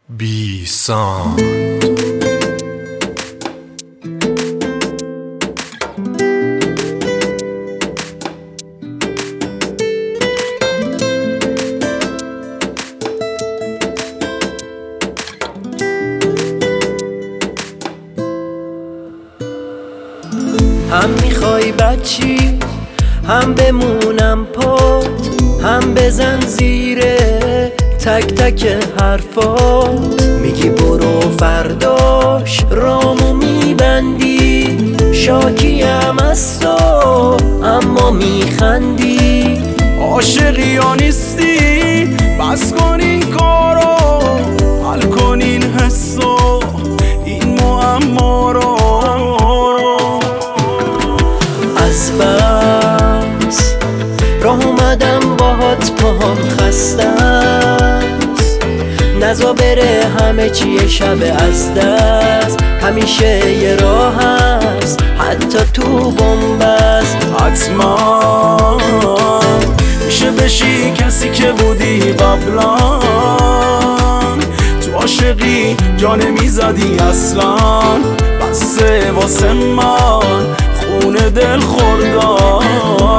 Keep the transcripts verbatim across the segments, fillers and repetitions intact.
بی سان هم میخوای بچی هم بمونم پات، هم بزن زیره تک تک حرفات. میگی برو فرداش رامو میبندی، شاکیم از تو اما میخندی. عاشقی یا نیستی؟ بس کن این کارو، حل کن این حسو، این معما رو. از بس راه اومدم باهات پاهم خسته است، نزا بره همه چیه شب از دست. همیشه یه راه هست حتی تو بنبست. حتما میشه بشی کسی که بودی قبلا، تو عاشقی جا نمیزدی اصلا. بسه واسه من خونه دل خوردم.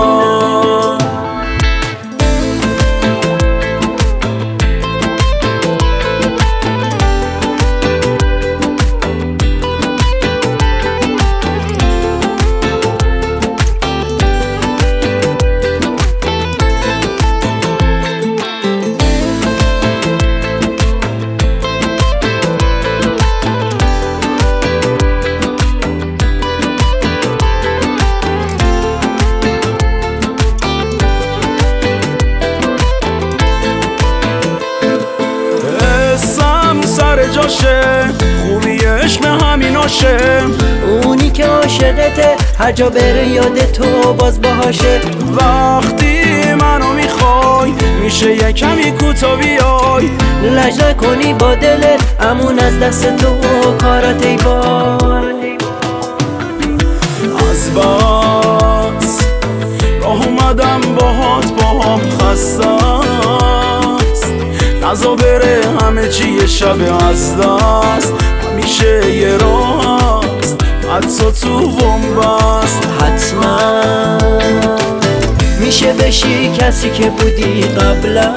خوبی عشق همیناشه، اونی که عاشقته هر جا بره یاد تو باز باهاشه. وقتی منو میخوای میشه یه کمی کوتا بیای، لج نکنی با دلت امون از دست تو کارات ای بار. از بس راه اومدم باهات باهم خسته است، نزا بره همه چیه شب از دست. همیشه یه راه هست حتی تو بنبست. حتما میشه بشی کسی که بودی قبلا،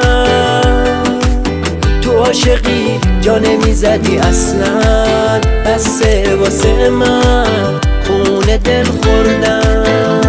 تو عاشقی جا نمیزدی اصلا. بسه واسه من خونه دل خوردم.